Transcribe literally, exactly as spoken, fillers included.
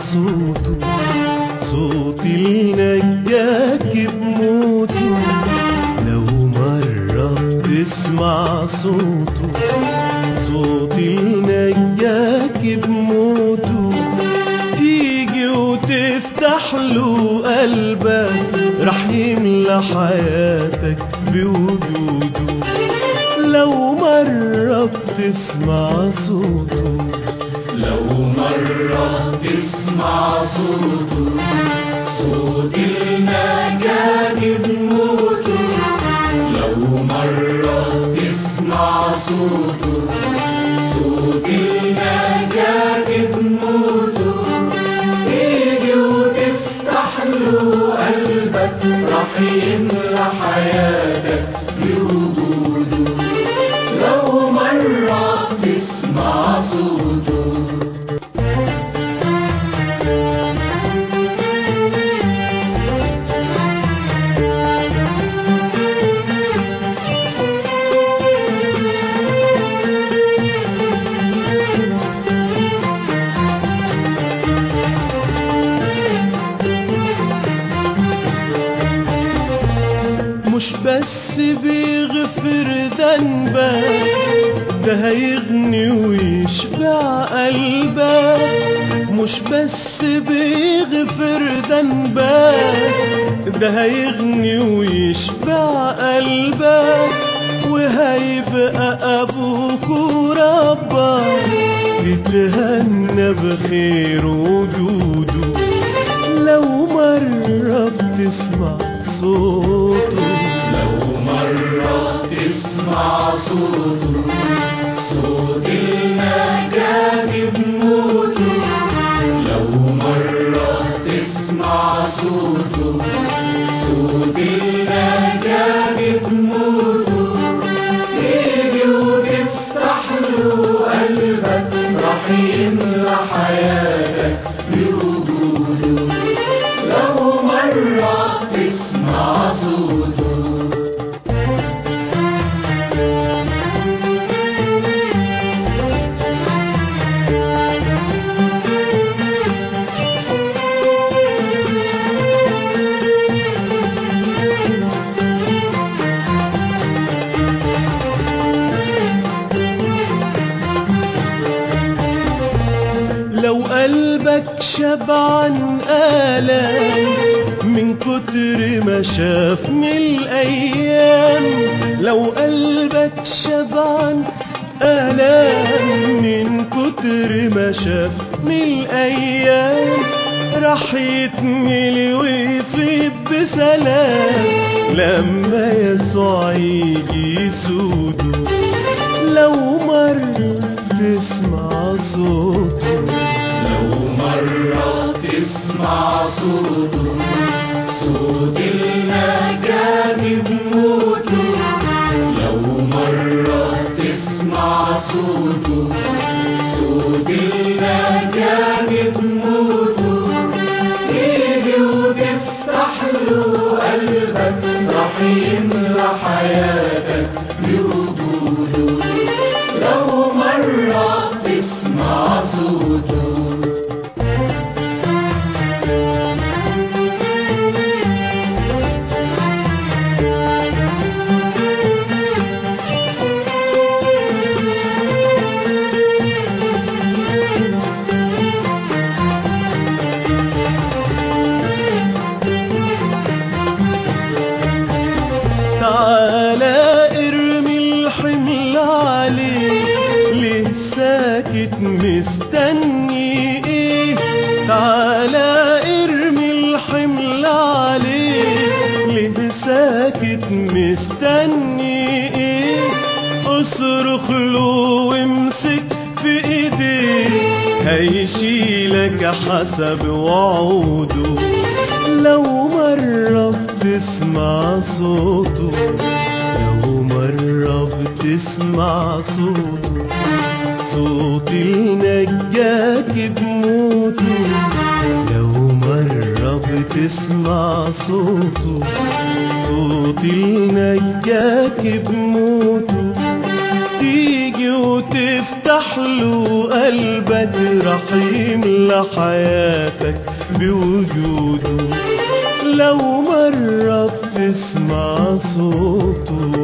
صوته، صوت النجاك بموته. لو مرة بتسمع صوته، صوت النجاك بموته، تيجي وتفتح له قلبك، رح يملى حياتك بوجوده. لو مرة بتسمع صوته، لو مرة تسمع صوته، صوت النجاة بموته. لو مرة تسمع صوته، صوت النجاة بموته، تيجي وتفتح له قلبك، رح يملى حياتك بوجوده. لو مرة تسمع صوته. مش بس بيغفر ذنبك، ده هيغني ويشبع قلبك. مش بس بيغفر ذنبك، ده هيغني ويشبع قلبك. وهيبقى أبوك وربك، تتهنى بخير وجوده. لو مرة بتسمع صوته، لو مرة تسمع صوته، صوت النجاة بموته. لو مرة تسمع صوته، صوت النجاة بموته، تيجي وتفتح له قلبك، رح يملى حياتك بوجوده. لو مرة تسمع صوته. لو قلبك شبعان آلام من كتر ما شاف من الأيام، لو قلبك شبعان آلام من كتر ما شاف من الأيام، رح يتملي ويفيض بسلام لما يسوع يجي يسوده. لو مرة تسمع صوته، لو مرة تسمع صوته، صوت النجاة بموته. لو مرة تسمع صوته، صوت النجاة بموته، تيجي وتفتح له قلبك، رح يملى حياتك بوجوده. لو مرة تسمع صوته. تعالى ارمي الحمل عليه، ليه ساكت مستني ايه؟ تعالى ارمي الحمل عليه، ليه ساكت مستني ايه؟ اصرخ له وامسك في ايديه، هيشيلك حسب وعوده. لو مرة بتسمع صوته، لو مرة بتسمع صوته، صوت النجاك بموته. لو مرة بتسمع صوته، صوت النجاك بموته، تيجي وتفتح له قلبك راح يملى حياتك بوجوده. لو مرة بتسمع صوته